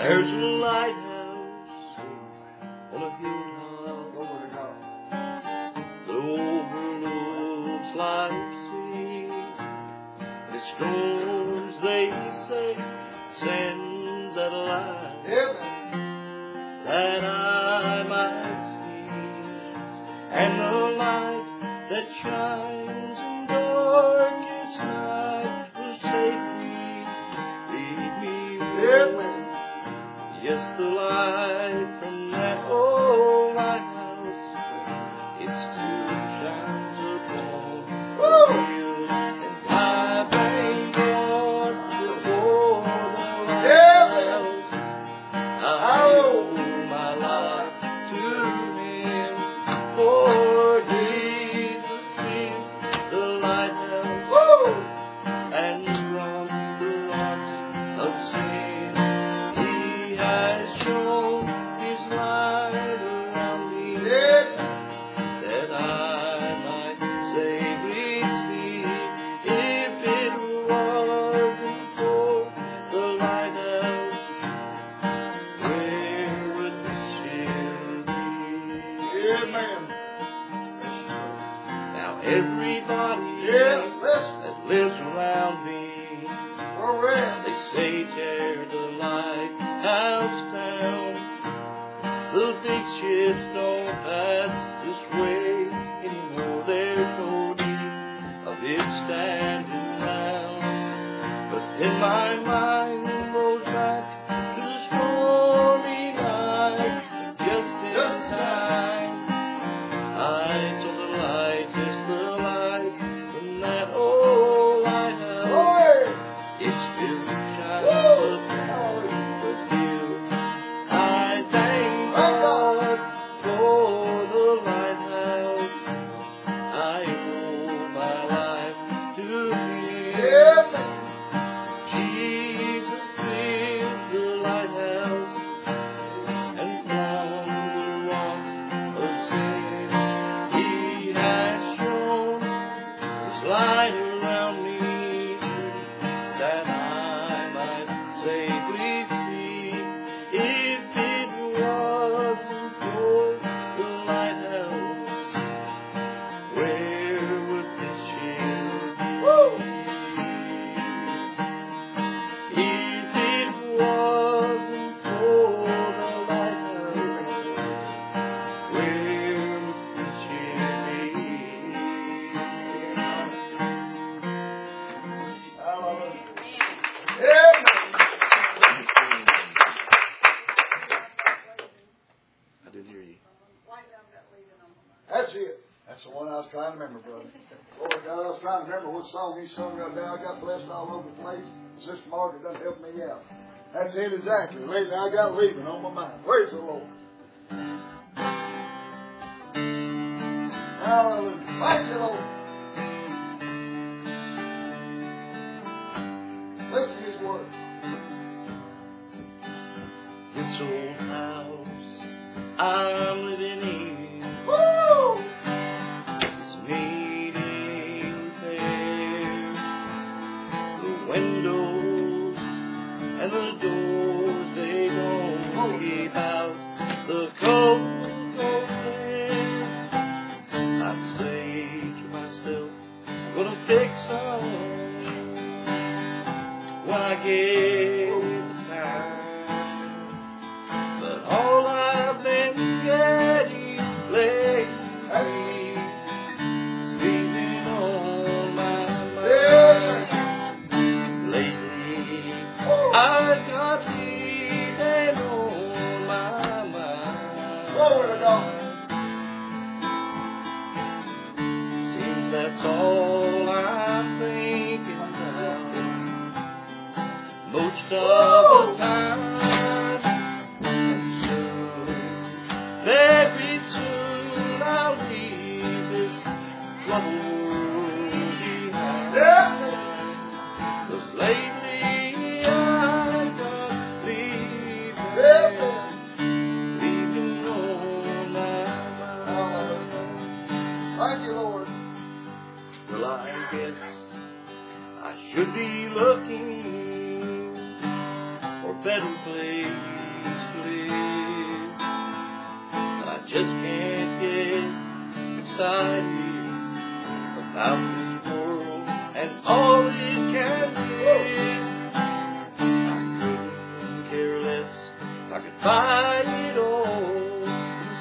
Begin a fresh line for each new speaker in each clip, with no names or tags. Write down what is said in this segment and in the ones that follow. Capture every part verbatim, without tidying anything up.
There's a lighthouse on a hilltop that overlooks life's sea. The storms, they say, sends that light that I might see, and the light that shines in darkest night will safely lead me home. Yes, the light from that old lighthouse, it still shines upon the hills, and I thank God for the lighthouse. I owe my life to Him, for Jesus is the lighthouse, and from the rocks of sin He has shown His light around me, that I might safely see. If it wasn't for the lighthouse, where would the ship be?
Amen.
Now everybody
Yeah, listen.
that lives around me,
All right.
they say tear the lighthouse down. The big ships don't pass this way anymore. There's no need of it standing round. But then my mind goes back to the stormy night, and just in time I saw the light, yes, the light in that old lighthouse.
Glory.
It still shines upon the hill. I thank God for the lighthouse. I owe my life to Him. Jesus is the lighthouse, and from the rocks of sin He has shown His light around me, that I might safely see. If it wasn't for the lighthouse, where would this ship be? If it wasn't for the lighthouse, where would this ship be?
Hallelujah. Amen.
I didn't hear you.
That's it. That's the one I was trying to remember, brother. Lord God, I was trying to remember what song he sung right there. I got blessed all over the place. Sister Margaret done helped me out. That's it exactly. Lately I got leaving on my mind. Praise the Lord. Hallelujah. Thank you, Lord. Listen to His word.
This old house I'm living in
Woo!
is needing repair. The windows and the doors, they don't keep out the cold, cold air. I say to myself, I'm gonna fix them when I get the time. But all I've been getting lately is leaving on my mind. Lately, I've got leaving on my mind.
Glory to God.
Seems that's all I'm thinking about most of the time. And soon, very soon, I'll leave this trouble behind.
Yeah.
'Cause lately I've got leaving,
Yeah.
leaving on my mind.
Thank you, Lord.
Well, I guess I should be looking for better place live. I just can't get inside me about this world and all it can give. I couldn't care less if I could buy it all in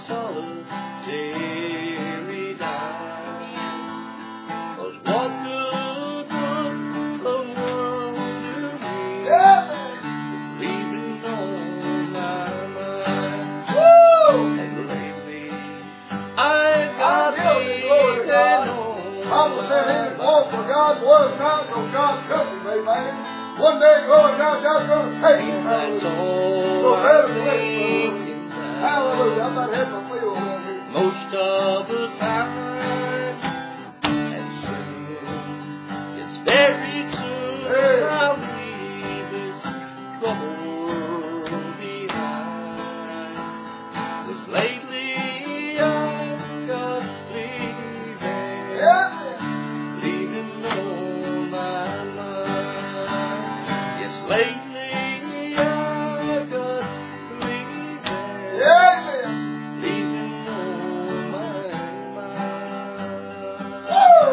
solitary night. 'Cause what good would the world do me?
Yeah.
Leaving on my mind.
Woo!
And lately I got
Hallelujah, glory to God.
leaving on
Bible said he that walked for God was not, so God took him, amen. One day, glory to God, God's going to take him.
That's
Hallelujah.
all
So
I'm
better place,
thinking
brother.
now.
Hallelujah. I'm not having a feel around here.
Most of the time, and soon, yes, very soon,
Hey.
I'll leave this troubled world behind. 'Cause lately I've got leaving,
Yeah.
leaving on my mind. Yes, lately I've got leaving.
Yeah.
Leaving on my mind.
Woo!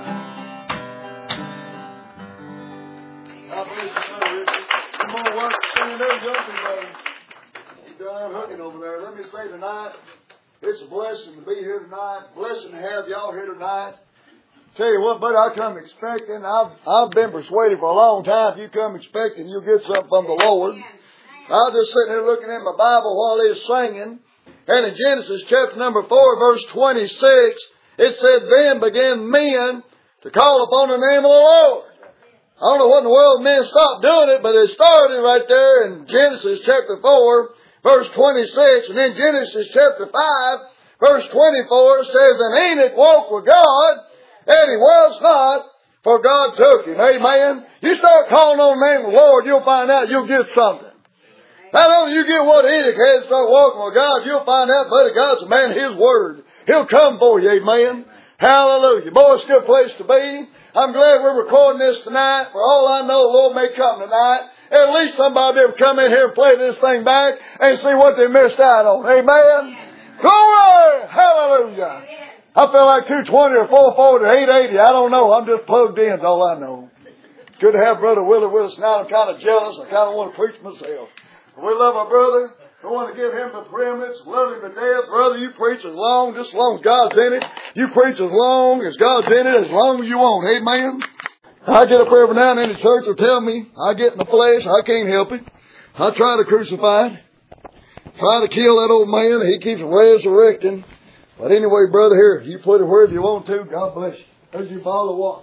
God bless you, brother Richard. Come on, work, stand there, jumping, brother. You done hooking over there. Let me say tonight, it's a blessing to be here tonight. Blessing to have y'all here tonight. Tell you what, buddy, I come expecting. I've I've been persuaded for a long time. If you come expecting, you'll get something from the Lord. I was just sitting here looking at my Bible while they was singing. And in Genesis chapter number four, verse twenty-six, it said, then began men to call upon the name of the Lord. I don't know what in the world men stopped doing it, but it started right there in Genesis chapter four, verse twenty-six. And then Genesis chapter five, verse twenty-four says, and Enoch walked with God, and he was not, for God took him. Amen. You start calling on the name of the Lord, you'll find out you'll get something. Not only you get what Enoch had and start walking with God, you'll find out, buddy, God's a man, His Word. He'll come for you, amen. Hallelujah. Boy, it's a good place to be. I'm glad we're recording this tonight. For all I know, the Lord may come tonight. At least somebody will come in here and play this thing back and see what they missed out on. Amen. Glory! Hallelujah. I feel like two twenty or four forty or eight eighty. I don't know. I'm just plugged in, is all I know. It's good to have Brother Willie with us now. I'm kind of jealous. I kind of want to preach myself. We love our brother. We want to give him the preeminence. Love him to death. Brother, you preach as long, just as long as God's in it. You preach as long as God's in it, as long as you want. Amen. I get up every now and then the church will tell me I get in the flesh. I can't help it. I try to crucify it. Try to kill that old man. He keeps resurrecting. But anyway, brother, here, you put it wherever you want to. God bless you. There's your bottle of water.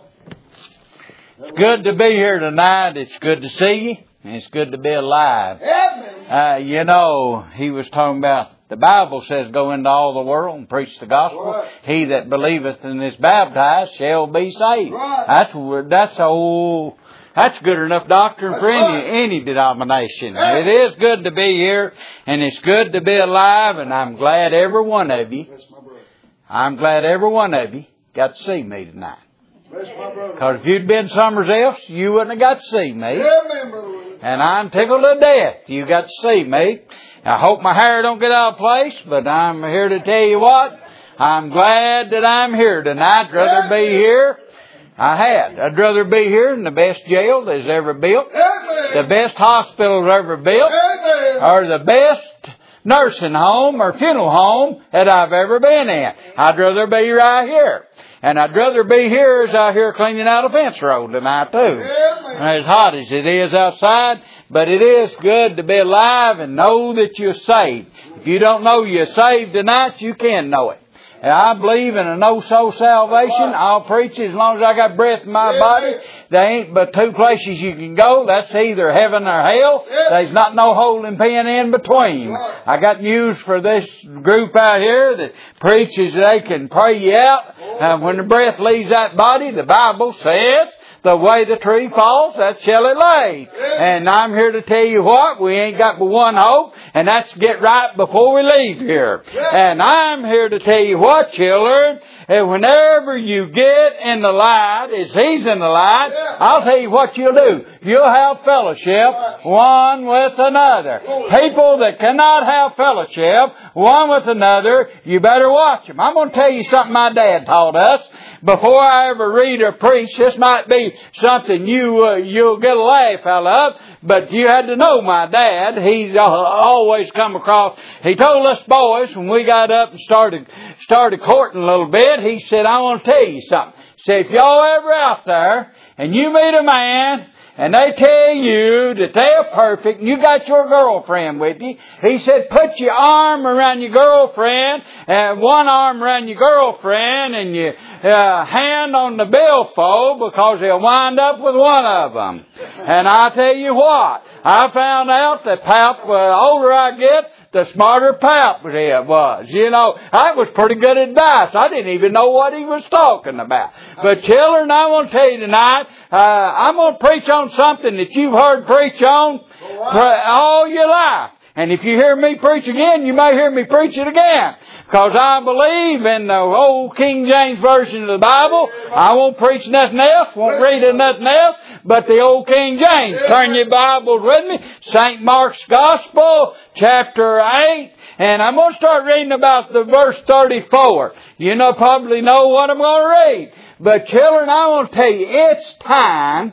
It's good to be here tonight. It's good to see you. And it's good to be alive. Uh, you know, he was talking about, the Bible says, go into all the world and preach the gospel.
Right.
He that believeth and is baptized shall be saved.
Right.
That's that's old. That's good enough doctrine
That's
for any
right.
any denomination.
Yeah.
It is good to be here, and it's good to be alive, and I'm glad every one of you,
That's my brother.
I'm glad every one of you got to see me tonight.
That's my brother.
Because if you'd been somewhere else, you wouldn't have got to see me.
Amen, brother Willie.
And I'm tickled to death you got to see me. I hope my hair don't get out of place, but I'm here to tell you what. I'm glad that I'm here tonight. I'd rather be here. I had. I'd rather be here in the best jail that's ever built,
Amen.
the best hospital ever built,
Amen.
or the best nursing home or funeral home that I've ever been in. I'd rather be right here. And I'd rather be here as out here cleaning out a fence road tonight too.
Amen.
As hot as it is outside, but it is good to be alive and know that you're saved. If you don't know you're saved tonight, you can know it. And I believe in a no-soul salvation. I'll preach it as long as I got breath in my body. There ain't but two places you can go. That's either heaven or hell. There's not no holding pen in between. I got news for this group out here that preaches they can pray you out. And when the breath leaves that body, the Bible says the way the tree falls, that's shall it lay. And I'm here to tell you what, we ain't got but one hope, and that's to get right before we leave here. And I'm here to tell you what, children, and whenever you get in the light, as He's in the light, I'll tell you what you'll do. You'll have fellowship one with another. People that cannot have fellowship one with another, you better watch them. I'm going to tell you something my dad taught us. Before I ever read or preach, this might be something you, uh, you'll get a laugh out of, but you had to know my dad. He's uh, always come across, he told us boys when we got up and started, started courting a little bit, he said, I want to tell you something. He said, if y'all ever out there and you meet a man and they tell you that they're perfect and you got your girlfriend with you, he said, put your arm around your girlfriend and one arm around your girlfriend and your uh, hand on the billfold because he'll wind up with one of them. And I tell you what, I found out that Pap, the older I get, the smarter Pap was. You know, that was pretty good advice. I didn't even know what he was talking about. But children, I want to tell you tonight, uh, I'm going to preach on something that you've heard preach on all your life. And if you hear me preach again, you may hear me preach it again. Because I believe in the old King James Version of the Bible. I won't preach nothing else, won't read it nothing else, but the old King James. Turn your Bibles with me. Saint Mark's Gospel, chapter eight. And I'm going to start reading about the verse thirty-four. You know, probably know what I'm going to read. But children, I want to tell you, it's time,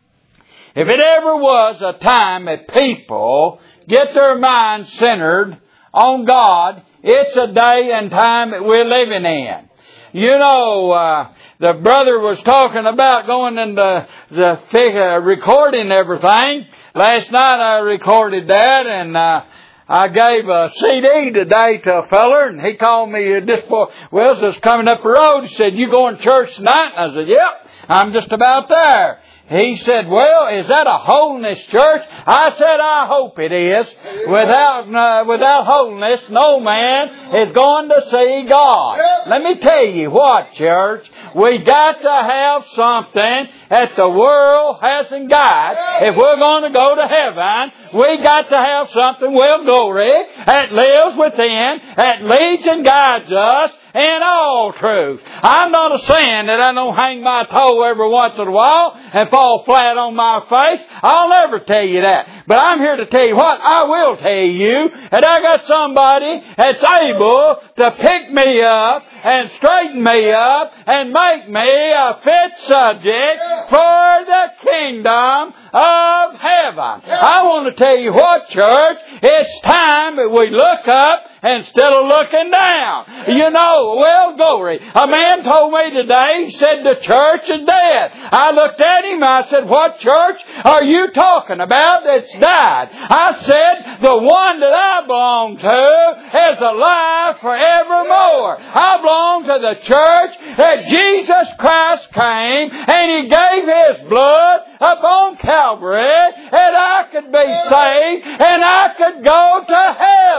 if it ever was a time that people get their minds centered on God, it's a day and time that we're living in. You know, uh, the brother was talking about going into the thick, uh, recording everything. Last night I recorded that, and uh, I gave a C D today to a feller, and he called me just for, well, just coming up the road. He said, you going to church tonight? And I said, yep, I'm just about there. He said, well, is that a holiness church? I said, I hope it is. Without uh, without holiness, no man is going to see God. Let me tell you what, church. We got to have something that the world hasn't got. If we're going to go to heaven, we got to have something, well, glory, that lives within, that leads and guides us in all truth. I'm not a saying that I don't hang my toe every once in a while and fall flat on my face. I'll never tell you that. But I'm here to tell you what, I will tell you that I got somebody that's able to pick me up and straighten me up and make me a fit subject for the kingdom of heaven. I want to tell you what, church, it's time that we look up instead of looking down. You know, well, glory. A man told me today, he said the church is dead. I looked at him, I said, what church are you talking about that's died? I said, the one that I belong to is alive forevermore. I belong to the church that Jesus Christ came and He gave His blood upon Calvary and I could be saved and I could go to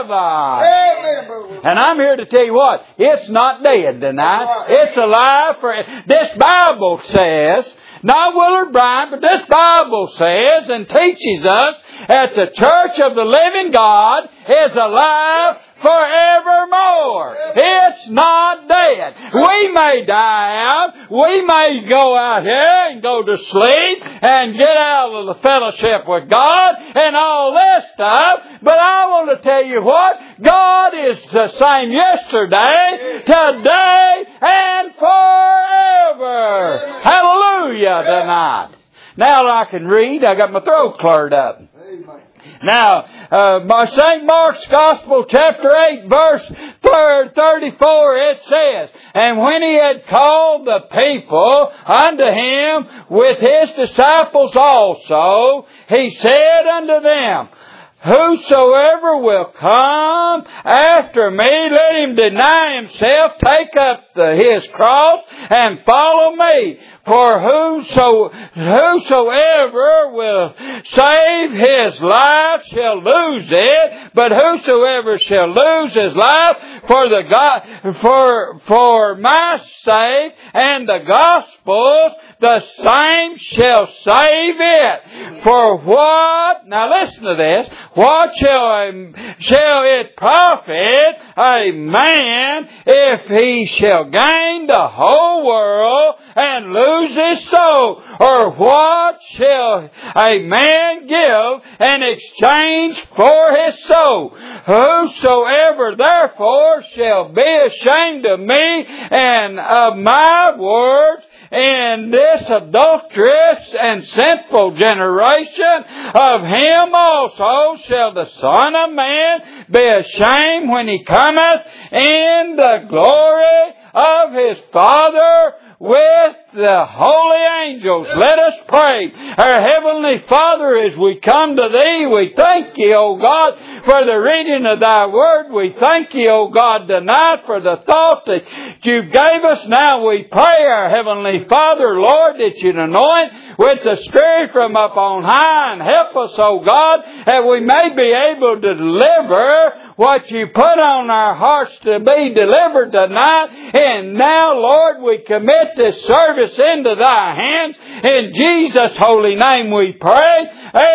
heaven. And I'm here to tell you what, it's not dead tonight. It's alive for, this Bible says, not Willard Bryant, but this Bible says and teaches us that the church of the living God is alive forevermore. It's not dead. We may die out. We may go out here and go to sleep and get out of the fellowship with God and all that stuff. But I want to tell you what, God is the same yesterday, today, and forever. Hallelujah tonight. Now I can read. I got my throat cleared up. Now, uh, by Saint Mark's Gospel, chapter eight, verse thirty-four, it says, and when He had called the people unto Him with His disciples also, He said unto them, whosoever will come after me, let him deny himself, take up the, his cross, and follow me. For whoso, whosoever will save his life shall lose it, but whosoever shall lose his life for the God, for, for my sake and the gospel's, the same shall save it. For what, now listen to this, what shall, shall it profit a man if he shall gain the whole world and lose his soul? Or what shall a man give in exchange for his soul? Whosoever therefore shall be ashamed of me and of my words in this adulterous and sinful generation, of him also shall the Son of Man be ashamed when he cometh in the glory of his Father with the holy angels. Let us pray. Our Heavenly Father, as we come to Thee, we thank You, O God, for the reading of Thy Word. We thank You, O God, tonight for the thought that You gave us. Now we pray, our Heavenly Father, Lord, that You'd anoint with the Spirit from up on high and help us, O God, that we may be able to deliver what You put on our hearts to be delivered tonight. And now, Lord, we commit this service into Thy hands. In Jesus' holy name we pray.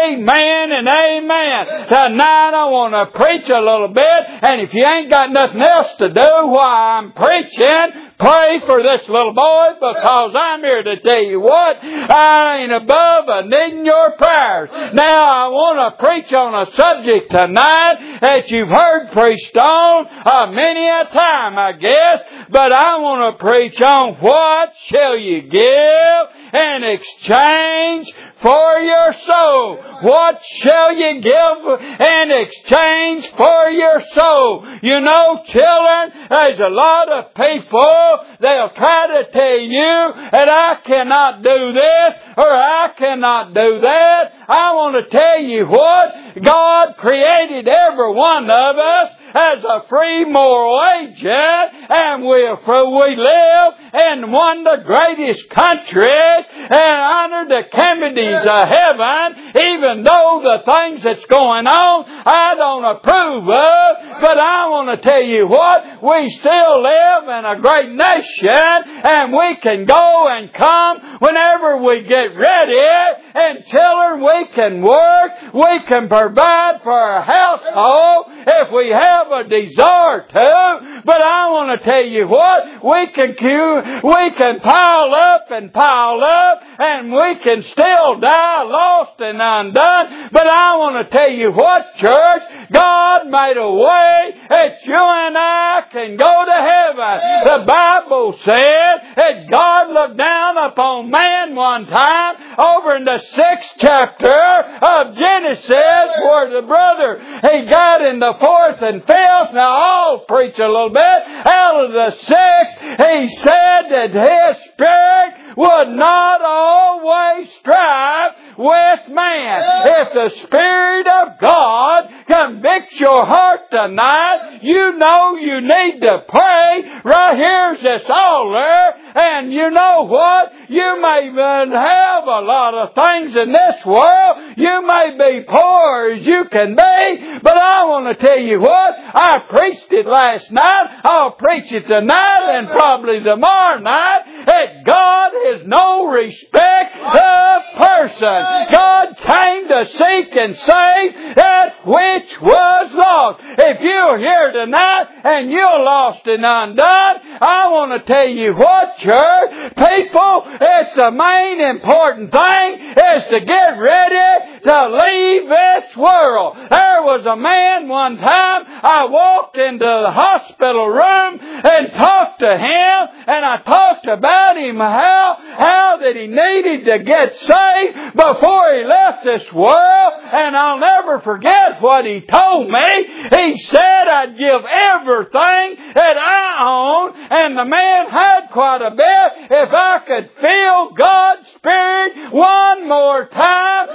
Amen and amen. Tonight I want to preach a little bit, and if you ain't got nothing else to do while I'm preaching, pray for this little boy, because I'm here to tell you what, I ain't above a needing your prayers. Now I want to preach on a subject tonight that you've heard preached on uh, many a time, I guess, but I want to preach on what shall you give in exchange for your soul? What shall you give in exchange for your soul? You know, children, there's a lot of people, they'll try to tell you that I cannot do this or I cannot do that. I want to tell you what, God created every one of us as a free moral agent, and we, we live in one of the greatest countries and under the canopies of heaven, even though the things that's going on I don't approve of, but I want to tell you what, we still live in a great nation, and we can go and come whenever we get ready, and children, we can work, we can provide for our household if we have a desire to, but I want to tell you what, we can we can pile up and pile up, and we can still die lost and undone, but I want to tell you what, church, God made a way that you and I can go to heaven. The Bible said that God looked down upon man one time over in the sixth chapter of Genesis, where the brother, he got in the fourth and fifth. Now I'll preach a little bit. Out of the sixth, he said that his spirit would not always strive with man. If the Spirit of God convicts your heart tonight, you know you need to pray. Right here's this altar, and you know what? You may have a lot of things in this world. You may be poor as you can be, but I want to tell you what? I preached it last night. I'll preach it tonight and probably tomorrow night, that God is no respect of person. God came to seek and save that which was lost. If you're here tonight and you're lost and undone, I want to tell you what, church, people, it's the main important thing is to get ready to leave this world. There was a man one time, I walked into the hospital room and talked to him, and I talked about him, how, how that he needed to get saved before he left this world, and I'll never forget what he told me. He said, I'd give everything that I own, and the man had quite a bit, if I could feel God's Spirit one more time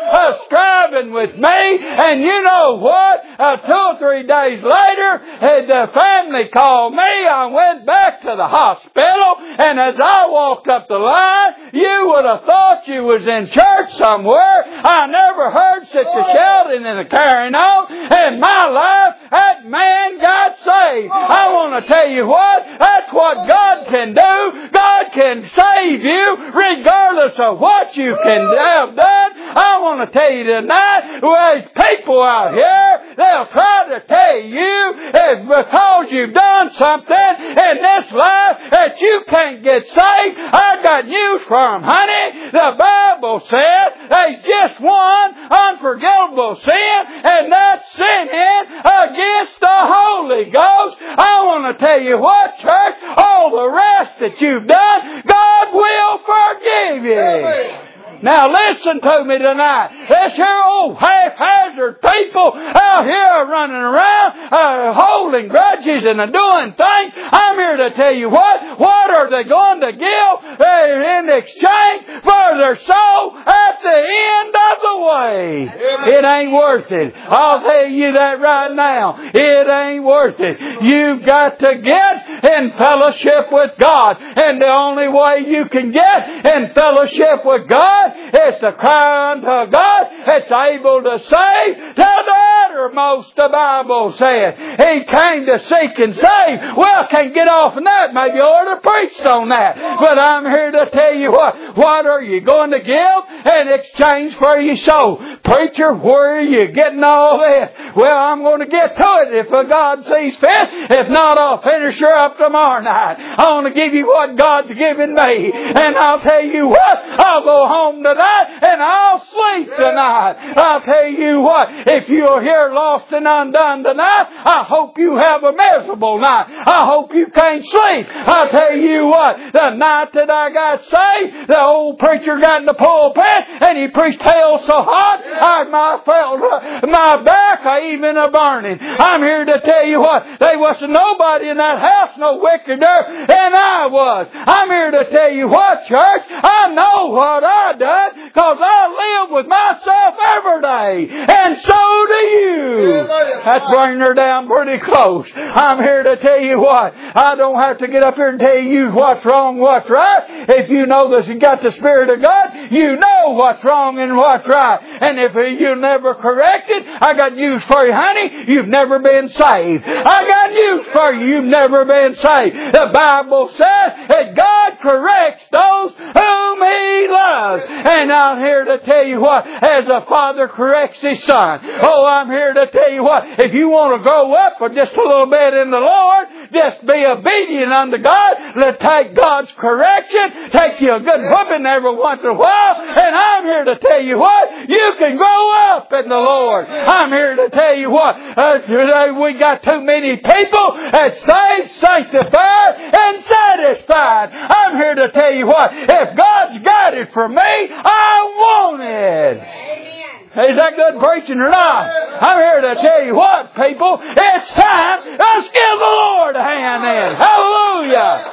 uh, striving with me. And you know what? Uh, two or three days later, uh, the family called me. I went back to the hospital, and as I walked up the line, you would have thought you was in church somewhere. I never heard such a shouting and a carrying on in my life. That man got saved. I want to tell you what? That's what God can do. God can save you regardless of what you can have done. I want to tell you tonight, there's people out here, they'll try to tell you it's because you've done something in this life that you can't get saved. I got news for them, honey. The Bible says there's just one unforgivable sin, and that's sinning against the Holy Ghost. I want to tell you what, church, all the rest that you've done, God will forgive you. Amen. Now listen to me tonight. This here old haphazard people out here running around, uh, holding grudges and uh, doing things. I'm here to tell you what. What are they going to give uh, in exchange for their soul at the end of the way? Amen. It ain't worth it. I'll tell you that right now. It ain't worth it. You've got to get in fellowship with God. And the only way you can get in fellowship with God is to cry unto God that's able to save to the uttermost, the Bible said. He came to seek and save. Well, I can't get off on that. Maybe I ought to preach on that. But I'm here to tell you what. What are you going to give in exchange for your soul? Preacher, where are you getting all this? Well, I'm going to get to it if God sees fit. If not, I'll finish her up tomorrow night. I want to give you what God's given me. And I'll tell you what. I'll go home tonight and I'll sleep tonight. I'll tell you what, if you're here lost and undone tonight, I hope you have a miserable night. I hope you can't sleep. I'll tell you what, the night that I got saved, the old preacher got in the pulpit and he preached hell so hot, I my felt my back even a burning. I'm here to tell you what, there wasn't nobody in that house no wickeder than I was. I'm here to tell you what, church, I know what I done. Because I live with myself every day. And so do you. That's bringing her down pretty close. I'm here to tell you what. I don't have to get up here and tell you what's wrong, what's right. If you know that you got the Spirit of God, you know what's wrong and what's right. And if you're never corrected, I got news for you, honey. You've never been saved. I got news for you. You've never been saved. The Bible says that God corrects those whom He loves. And I'm here to tell you what, as a father corrects his son. Oh, I'm here to tell you what, if you want to grow up for just a little bit in the Lord, just be obedient unto God. Let take God's correction. Take you a good whooping every once in a while. And I'm here to tell you what, you can grow up in the Lord. I'm here to tell you what, uh, today we got too many people that's saved, sanctified, and satisfied. I'm here to tell you what, if God's got it for me, I want it. Amen. Is that good preaching or not? I'm here to tell you what, people. It's time. Let's give the Lord a hand in. Hallelujah.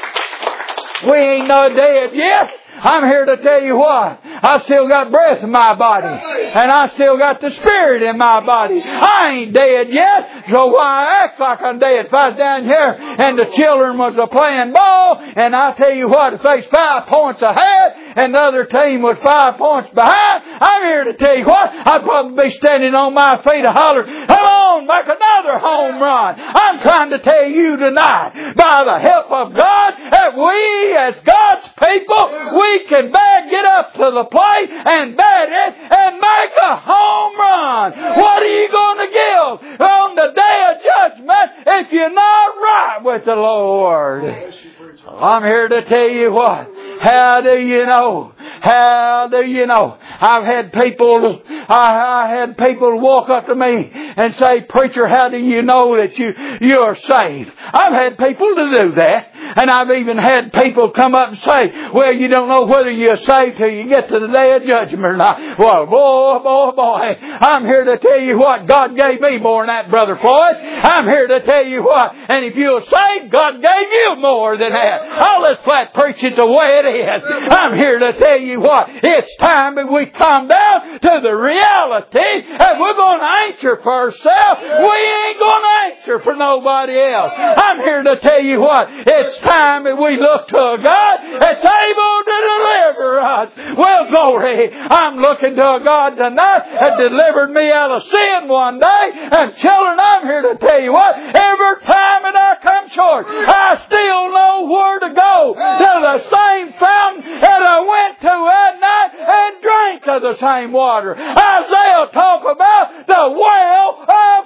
We ain't not dead yet. I'm here to tell you what. I still got breath in my body. And I still got the Spirit in my body. I ain't dead yet. So why I act like I'm dead? If I was down here and the children was a playing ball, and I tell you what, if they's five points ahead and the other team was five points behind, I'm here to tell you what, I'd probably be standing on my feet and hollering, come on, make another home run. I'm trying to tell you tonight, by the help of God, that we as God's people, we We can bag, get up to the plate and bat it and make a home run. What are you going to give on the day of judgment if you're not right with the Lord? I'm here to tell you what. How do you know? How do you know? I've had people, I, I had people walk up to me and say, preacher, how do you know that you, you're saved? I've had people to do that. And I've even had people come up and say, well, you don't know whether you're saved till you get to the day of judgment or not. Well, boy, boy, boy, I'm here to tell you what. God gave me more than that, Brother Floyd. I'm here to tell you what. And if you're saved, God gave you more than that. flat. I'll let flat preach it the way it is. I'm here to tell you what. It's time that we come down to the reality and we're going to answer for ourselves. We ain't going to answer for nobody else. I'm here to tell you what. It's time that we look to a God that's able to deliver us. Well, glory. I'm looking to a God tonight that delivered me out of sin one day. And children, I'm here to tell you what. Every time that I come short, I still know where to go. To the same fountain that I went to that night and drank of the same water. Isaiah talk about the well of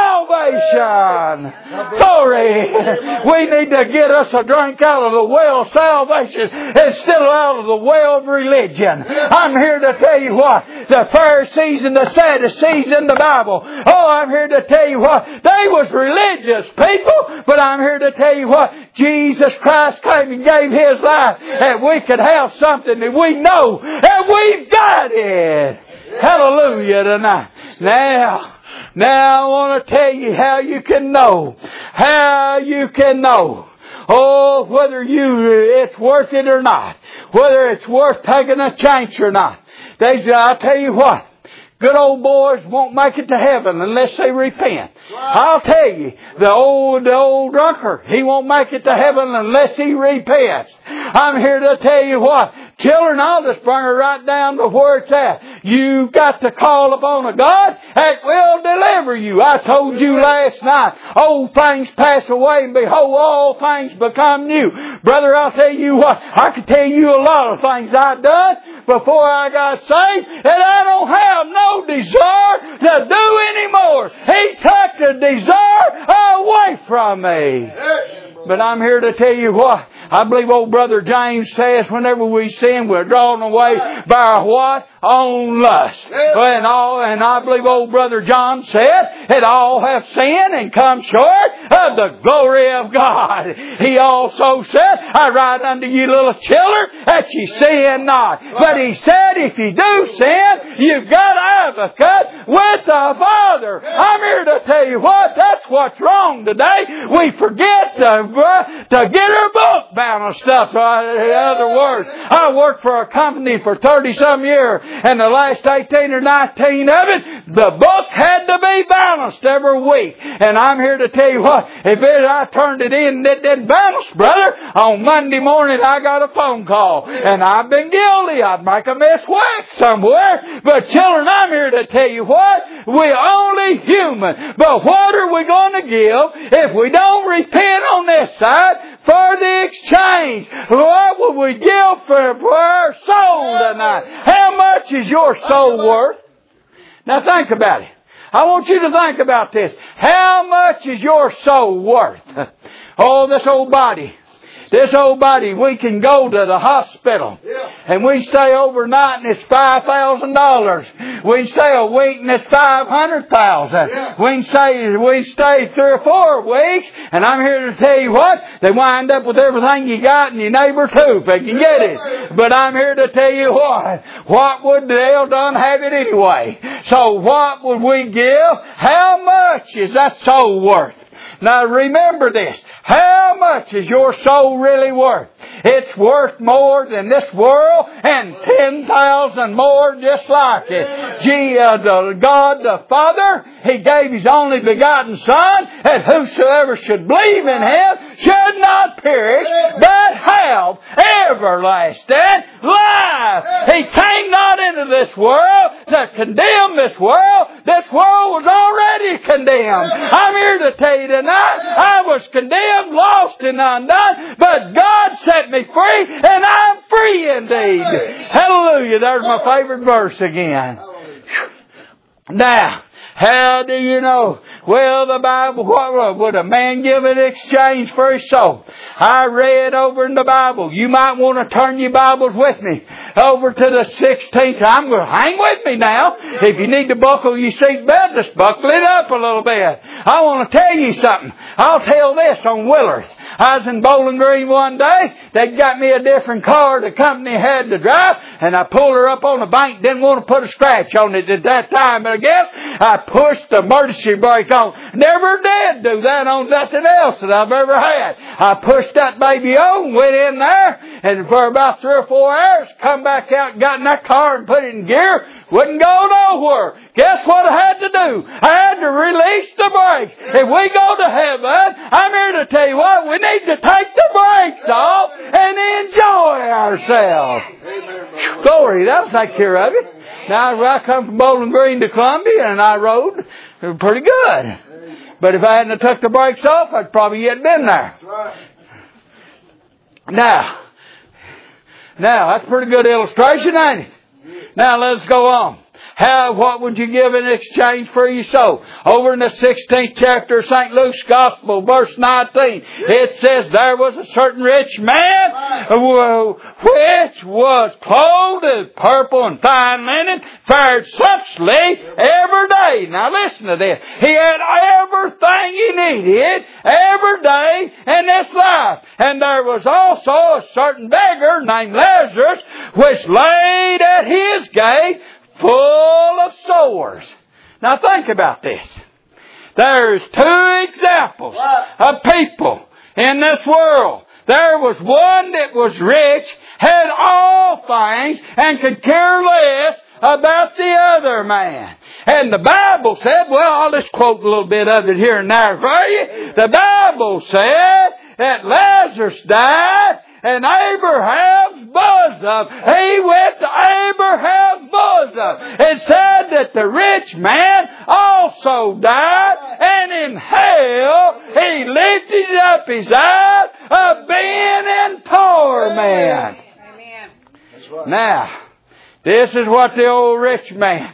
salvation. Glory. We need to get us a drink out of the well of salvation instead of out of the well of religion. I'm here to tell you what. The Pharisees and the Sadducees in the Bible. Oh, I'm here to tell you what. They was religious people, but I'm here to tell you what. Jesus Christ came and gave His life and we could have something that we know and we've got it. Hallelujah tonight. Now, now I want to tell you how you can know. How you can know. Oh, whether you, it's worth it or not. Whether it's worth taking a chance or not. They, I'll tell you what. Good old boys won't make it to heaven unless they repent. I'll tell you, the old, the old drunkard, he won't make it to heaven unless he repents. I'm here to tell you what. Children, I'll just bring her right down to where it's at. You've got to call upon a God that will deliver you. I told you last night, old things pass away and behold, all things become new. Brother, I'll tell you what, I can tell you a lot of things I've done before I got saved that I don't have no desire to do anymore. He took the desire away from me. But I'm here to tell you what. I believe old Brother James says whenever we sin, we're drawn away by our what? Own lust. And, all, and I believe old Brother John said that all have sinned and come short of the glory of God. He also said, I write unto you little children that ye sin not. But he said if you do sin, you've got an advocate with the Father. I'm here to tell you what, that's what's wrong today. We forget to, uh, to get our book bound and stuff. In other words, I worked for a company for thirty some years, and the last eighteen or nineteen of it, the book had to be balanced every week. And I'm here to tell you what, if it, I turned it in and it didn't balance, brother, on Monday morning I got a phone call. And I've been guilty. I'd make a mess whack somewhere. But children, I'm here to tell you what, we're only human. But what are we going to give if we don't repent on this side for the exchange? What will we give for, for our soul tonight? How much is your soul worth? Now think about it. I want you to think about this. How much is your soul worth? Oh, this old body. This old body, we can go to the hospital and we stay overnight and it's five thousand dollars. We stay a week and it's five hundred thousand dollars. We can say we stay three or four weeks, and I'm here to tell you what, they wind up with everything you got and your neighbor too if they can get it. But I'm here to tell you what, what would they'll done have it anyway. So what would we give? How much is that soul worth? Now remember this. How much is your soul really worth? It's worth more than this world and ten thousand more just like it. Gee, uh, the God the Father, He gave His only begotten Son, and whosoever should believe in Him should not perish, but have everlasting life. He came not into this world to condemn this world. This world was already condemned. I'm here to tell you tonight, I was condemned, lost and undone, but God set me free, and I'm free indeed. Hallelujah. There's my favorite verse again. Now, how do you know? Well, the Bible, what would a man give in exchange for his soul? I read over in the Bible. You might want to turn your Bibles with me over to the sixteenth. I'm going to hang with me now. If you need to buckle your seatbelt, just buckle it up a little bit. I want to tell you something. I'll tell this on Willard. I was in Bowling Green one day. they got me a different car the company had to drive, and I pulled her up on the bank, didn't want to put a scratch on it at that time, but I guess I pushed the emergency brake on. Never did do that on nothing else that I've ever had. I pushed that baby on, went in there, and for about three or four hours, come back out, got in that car and put it in gear, wouldn't go nowhere. Guess what I had to do? I had to release the brakes. If we go to heaven, I'm here to tell you what, we need to take the brakes off and enjoy ourselves. Amen. Glory, that'll take care of it. Now, I come from Bowling Green to Columbia, and I rode pretty good. But if I hadn't took the brakes off, I'd probably yet been there. Now, now, that's a pretty good illustration, ain't it? Now, let's go on. How, what would you give in exchange for your soul? Over in the sixteenth chapter of Saint Luke's Gospel, verse nineteen, it says, there was a certain rich man, which was clothed in purple and fine linen, fared sumptuously every day. Now listen to this. He had everything he needed every day in this life. And there was also a certain beggar named Lazarus, which laid at his gate, full of sores. Now think about this. There's two examples of people in this world. There was one that was rich, had all things, and could care less about the other man. And the Bible said, well, I'll just quote a little bit of it here and there for you. The Bible said that Lazarus died, and Abraham's bosom. He went to Abraham's bosom. It said that the rich man also died, and in hell he lifted up his eyes of being in torment. Amen. Now, this is what the old rich man,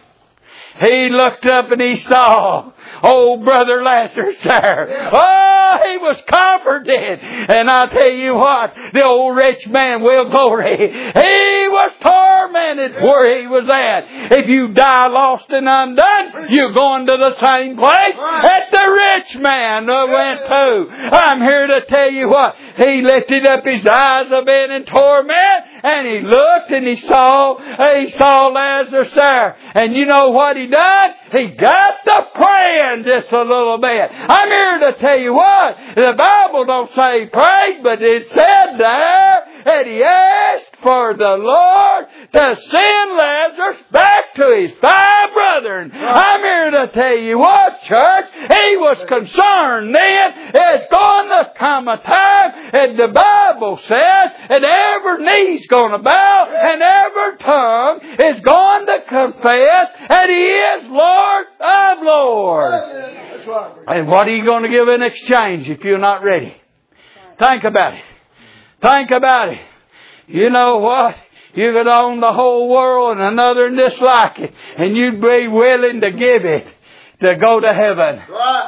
he looked up and he saw old brother Lazarus there. Oh, he was comforted. And I tell you what, the old rich man will glory. He was tormented where he was at. If you die lost and undone, you're going to the same place that the rich man went to. I'm here to tell you what, he lifted up his eyes of being in torment, and he looked and he saw, he saw Lazarus there. And you know what he done? He got to praying just a little bit. I'm here to tell you what, the Bible don't say pray, but it said there that he asked for the Lord to send Lazarus back to his five brethren. I'm here to tell you what, church, he was concerned then. It's going to come a time, and the Bible says that every knee's going to bow and every tongue is going to confess that he is Lord of Lords. And what are you going to give in exchange if you're not ready? Think about it. Think about it. You know what? You could own the whole world and another dislike it, and you'd be willing to give it to go to heaven.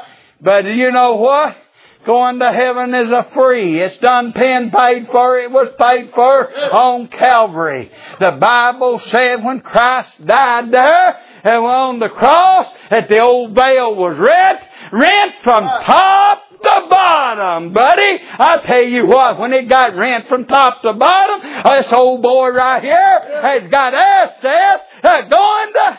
But you know what? Going to heaven is a free. It's done been paid for. It was paid for on Calvary. The Bible said when Christ died there and on the cross that the old veil was rent, rent from top to bottom, buddy. I tell you what, when it got rent from top to bottom, this old boy right here has got access to going to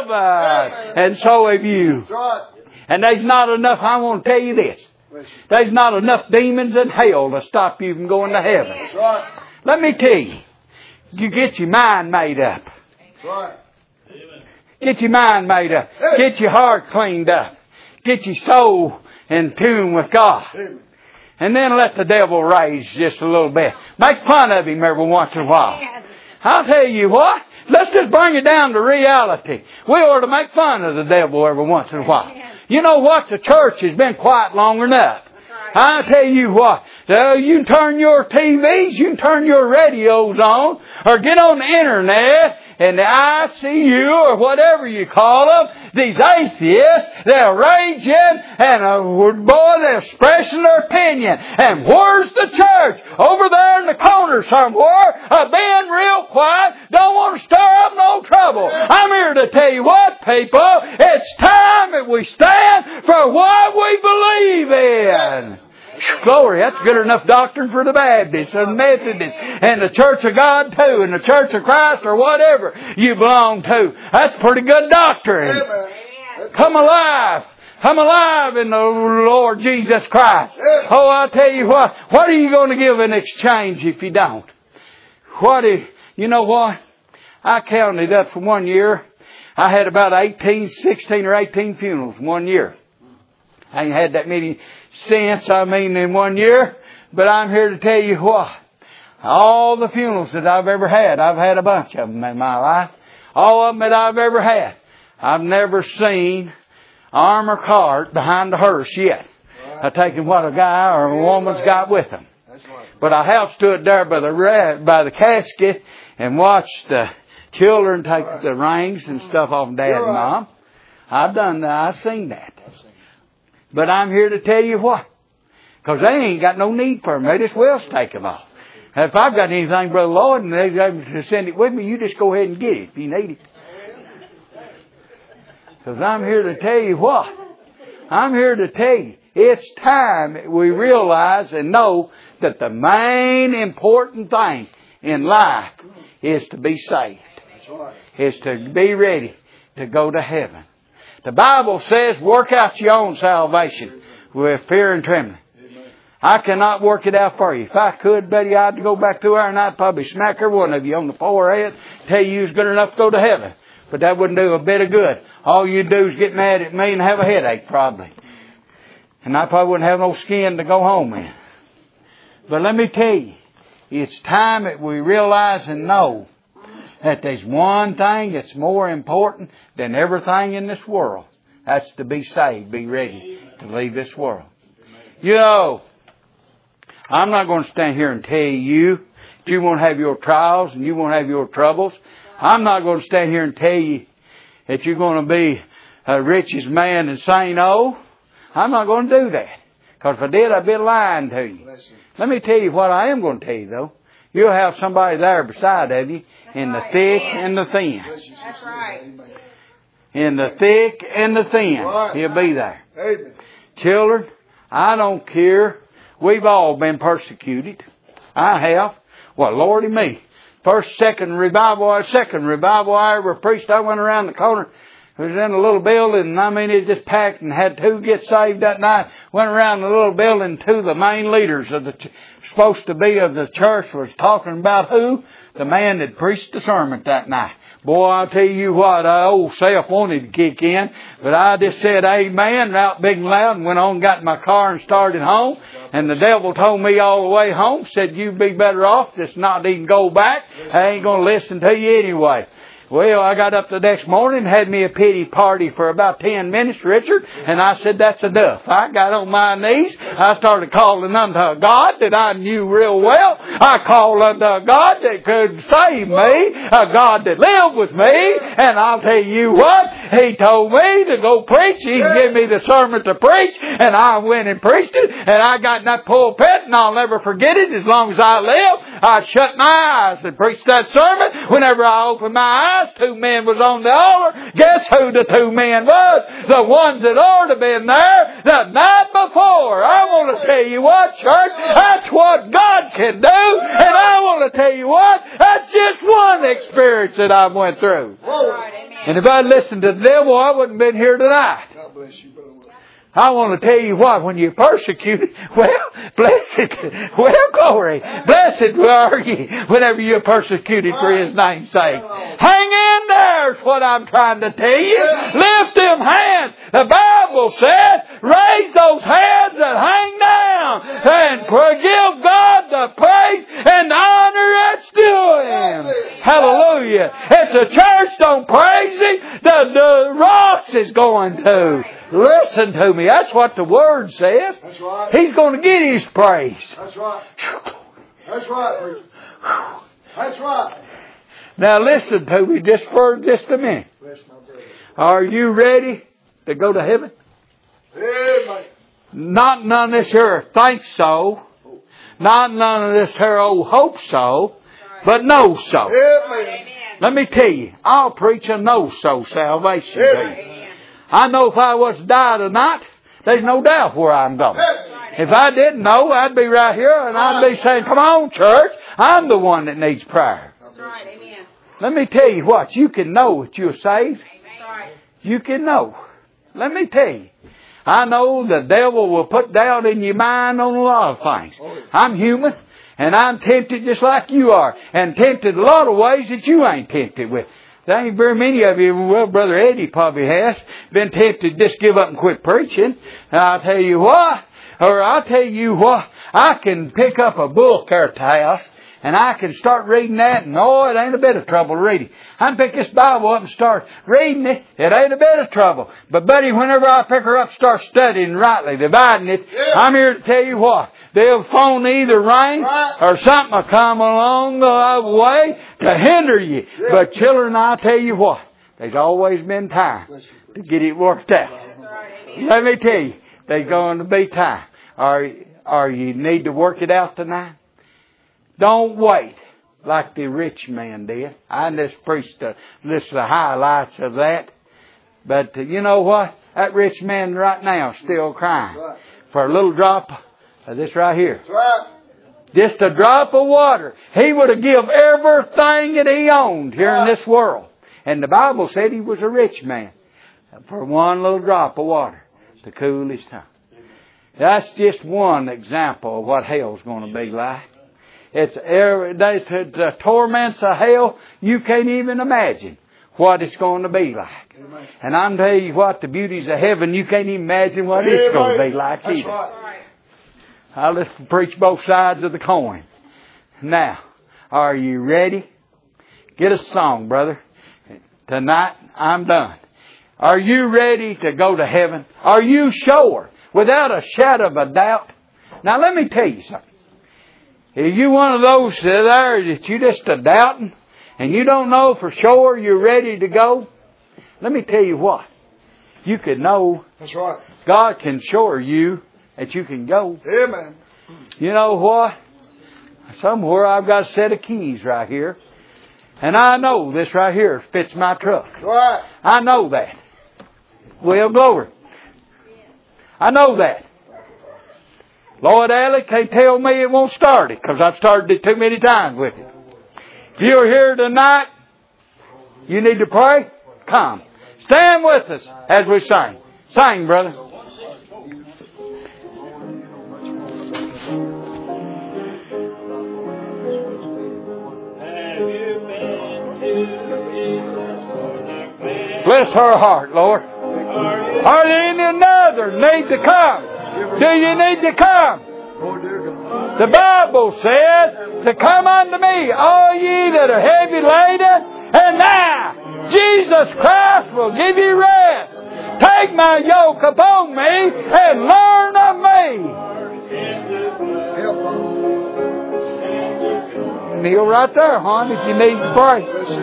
heaven. And so have you. And there's not enough, I want to tell you this. There's not enough demons in hell to stop you from going to heaven. Let me tell you, you get your mind made up. Get your mind made up. Get your heart cleaned up. Get your soul in tune with God. And then let the devil rage just a little bit. Make fun of him every once in a while. I'll tell you what, let's just bring it down to reality. We ought to make fun of the devil every once in a while. You know what? The church has been quiet long enough. I'll tell you what. Uh, you can turn your T Vs, you can turn your radios on, or get on the internet, and the I C U, or whatever you call them, these atheists, they're raging, and uh, boy, they're expressing their opinion. And where's the church? Over there in the corner somewhere, uh, being real quiet, don't want to stir up no trouble. I'm here to tell you what, people, it's time that we stand for what we believe in. Glory, that's good enough doctrine for the Baptists and Methodists and the Church of God too and the Church of Christ or whatever you belong to. That's pretty good doctrine. Come alive. Come alive in the Lord Jesus Christ. Oh, I'll tell you what. What are you going to give in exchange if you don't? What if, you know what? I counted up for one year. I had about eighteen, sixteen or eighteen funerals one year. I ain't had that many since, I mean, in one year. But I'm here to tell you what. All the funerals that I've ever had, I've had a bunch of them in my life. All of them that I've ever had. I've never seen arm or cart behind the hearse yet. I've taken what a guy or a woman's got with them. But I have stood there by the by the casket and watched the children take the rings and stuff off Dad and Mom. I've done that. I've seen that. But I'm here to tell you what. Because they ain't got no need for them. They just will take them off. If I've got anything, Brother Lloyd, and they're able to send it with me, you just go ahead and get it if you need it. Because I'm here to tell you what. I'm here to tell you. It's time that we realize and know that the main important thing in life is to be saved. Is to be ready to go to heaven. The Bible says, work out your own salvation with fear and trembling. I cannot work it out for you. If I could, Betty, I'd go back through there and I'd probably smack every one of you on the forehead, tell you you was good enough to go to heaven. But that wouldn't do a bit of good. All you'd do is get mad at me and have a headache, probably. And I probably wouldn't have no skin to go home in. But let me tell you, it's time that we realize and know that there's one thing that's more important than everything in this world. That's to be saved, be ready to leave this world. You know, I'm not going to stand here and tell you that you won't have your trials and you won't have your troubles. I'm not going to stand here and tell you that you're going to be a richest man in Saint O. I'm not going to do that. Because if I did, I'd be lying to you. Let me tell you what I am going to tell you, though. You'll have somebody there beside of you in the thick and the thin.
That's right.
In the thick and the thin. He'll be there. Children, I don't care. We've all been persecuted. I have. Well, Lordy me. First, second revival, second revival I ever preached, I went around the corner. It was in a little building, and I mean, it just packed and had two get saved that night. Went around the little building, two of the main leaders of the, ch- supposed to be of the church was talking about who? The man that preached the sermon that night. Boy, I'll tell you what, uh, old self wanted to kick in, but I just said amen, out big and loud, and went on, got in my car and started home. And the devil told me all the way home, said, you'd be better off just not even go back. I ain't going to listen to you anyway. Well, I got up the next morning, had me a pity party for about ten minutes, Richard, and I said, that's enough. I got on my knees. I started calling unto a God that I knew real well. I called unto a God that could save me, a God that lived with me, and I'll tell you what, He told me to go preach. He gave me the sermon to preach, and I went and preached it, and I got in that pulpit, and I'll never forget it as long as I live. I shut my eyes and preached that sermon. Whenever I opened my eyes, two men was on the altar. Guess who the two men was? The ones that ought to have been there the night before. I want to tell you what, church, that's what God can do. And I want to tell you what, that's just one experience that I went through. And if I'd listened to the devil, I wouldn't have been here tonight.
God bless you, brother.
I want to tell you what, when you're persecuted, well, blessed, well, glory, blessed are ye whenever you're persecuted for His name's sake. Hang in there is what I'm trying to tell you. Lift them hands. The Bible said, raise those hands that hang down and give God the praise and the honor that's due Him. Hallelujah. If the church don't praise Him, the, the rocks is going to. Listen to me. That's what the Word says.
That's right.
He's going to get His praise.
That's right. That's right. That's right.
Now listen to me just for just a minute.
Bless my brother.
Are you ready to go to heaven?
Amen.
Not none of this here think so. Not none of this here old hope so. But know so.
Amen.
Let me tell you, I'll preach a know so salvation to you. I know if I was to die tonight, there's no doubt where I'm going. If I didn't know, I'd be right here and I'd be saying, come on, church, I'm the one that needs prayer.
That's right. Amen.
Let me tell you what, you can know that you're saved. You can know. Let me tell you. I know the devil will put doubt in your mind on a lot of things. I'm human, and I'm tempted just like you are, and tempted a lot of ways that you ain't tempted with. There ain't very many of you, well, Brother Eddie probably has, been tempted to just give up and quit preaching. And I'll tell you what, or I'll tell you what, I can pick up a book or a house, and I can start reading that, and oh, it ain't a bit of trouble to read it. I can pick this Bible up and start reading it. It ain't a bit of trouble. But, buddy, whenever I pick her up and start studying rightly, dividing it, yeah. I'm here to tell you what. They'll phone either rain right. or something will come along the way to hinder you. Yeah. But, children, I'll tell you what. There's always been time to get it worked out. Let me tell you, there's going to be time. Or, or you need to work it out tonight. Don't wait like the rich man did. I just preached a list of the highlights of that. But uh, you know what? That rich man right now is still crying right. for a little drop of this right here. Right. Just a drop of water. He would have given everything that he owned here right. in this world. And the Bible said he was a rich man for one little drop of water to cool his tongue. That's just one example of what hell's going to be like. It's every day, the torments of hell, you can't even imagine what it's going to be like. Amen. And I'm telling you what, the beauties of heaven, you can't even imagine what Amen. It's going to be like That's either. Right. I'll just preach both sides of the coin. Now, are you ready? Get a song, brother. Tonight, I'm done. Are you ready to go to heaven? Are you sure, without a shadow of a doubt? Now, let me tell you something. If you one of those there that you just a doubting and you don't know for sure you're ready to go, let me tell you what. You could know.
That's right.
God can assure you that you can go.
Amen.
You know what? Somewhere I've got a set of keys right here. And I know this right here fits my truck.
Right.
I know that. Well, glory. I know that. Lloyd Alley can't tell me it won't start it because I've started it too many times with it. If you're here tonight, you need to pray, come. Stand with us as we sing. Sing, brother. Bless her heart, Lord. Are there any another need to come? Do you need to come? The Bible says to come unto me, all ye that are heavy laden, and now Jesus Christ will give you rest. Take my yoke upon me and learn of me. Kneel right there, hon, if you need to pray.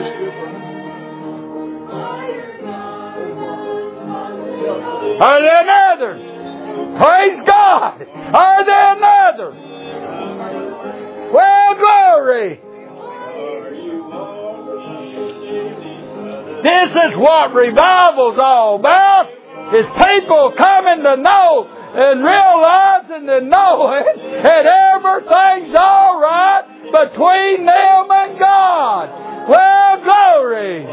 Are there another? Praise God! Are there another? Well, glory! This is what revival's all about. Is people coming to know and realizing and knowing that everything's all right between them and God. Well, glory!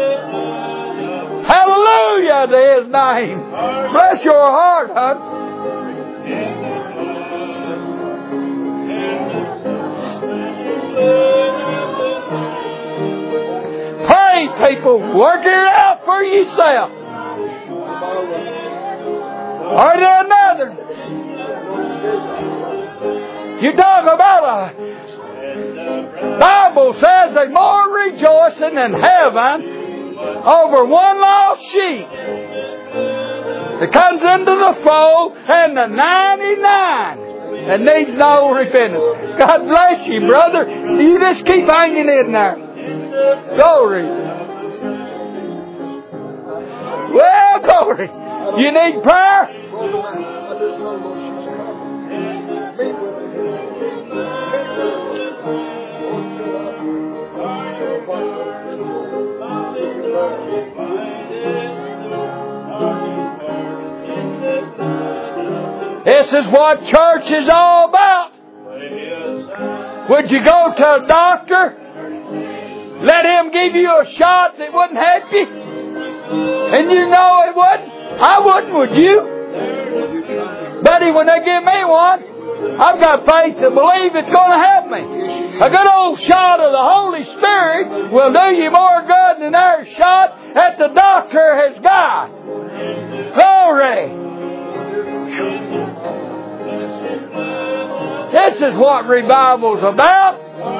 Hallelujah to His name. Bless your heart, hon. Pray, people. Work it out for yourself. Are there another? You talk about a Bible says there's more rejoicing in heaven over one lost sheep that comes into the fold and the ninety-nine that needs no repentance. God bless you, brother. You just keep hanging in there. Glory. Well, glory. You need prayer? It's is what church is all about. Would you go to a doctor? Let him give you a shot that wouldn't help you? And you know it wouldn't? I wouldn't, would you? Buddy, when they give me one, I've got faith to believe it's going to help me. A good old shot of the Holy Spirit will do you more good than their shot that the doctor has got. Glory! This is what revival's about.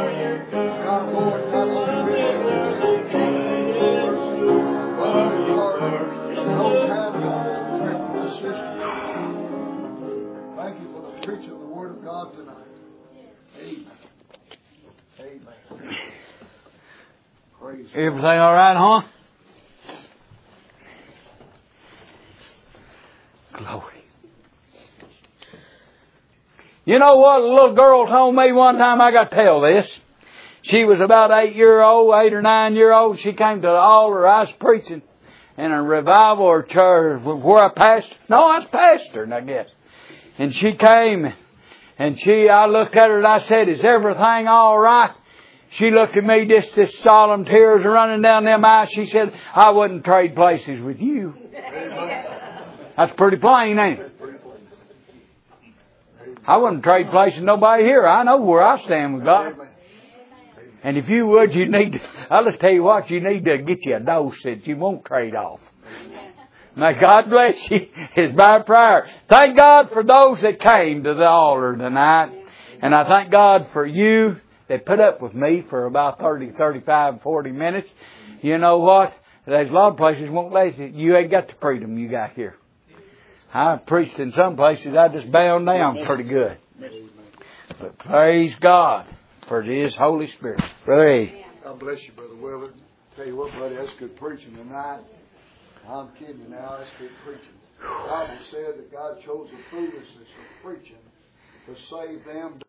Thank you for the preaching of the Word of God tonight. Amen. Amen. Praise God.
Everything all right, huh? Glory. You know what a little girl told me one time? I got to tell this. She was about eight year old, eight or nine year old. She came to the altar. I was preaching in a revival or church where I pastored. No, I was pastoring, I guess. And she came and she, I looked at her and I said, "Is everything all right?" She looked at me, just this solemn tears running down them eyes. She said, "I wouldn't trade places with you." That's pretty plain, ain't it? I wouldn't trade places with nobody here. I know where I stand with God. And if you would, you need to, I'll just tell you what, you need to get you a dose that you won't trade off. May God bless you. It's my prayer. Thank God for those that came to the altar tonight. And I thank God for you that put up with me for about thirty, thirty-five, forty minutes. You know what? There's a lot of places won't let you. You ain't got the freedom you got here. I preached in some places, I just bound down pretty good. But praise God for His Holy Spirit. Brother,
God bless you, Brother Willard. Tell you what, buddy, that's good preaching tonight. I'm kidding you now, that's good preaching. The Bible said that God chose the foolishness of preaching to save them.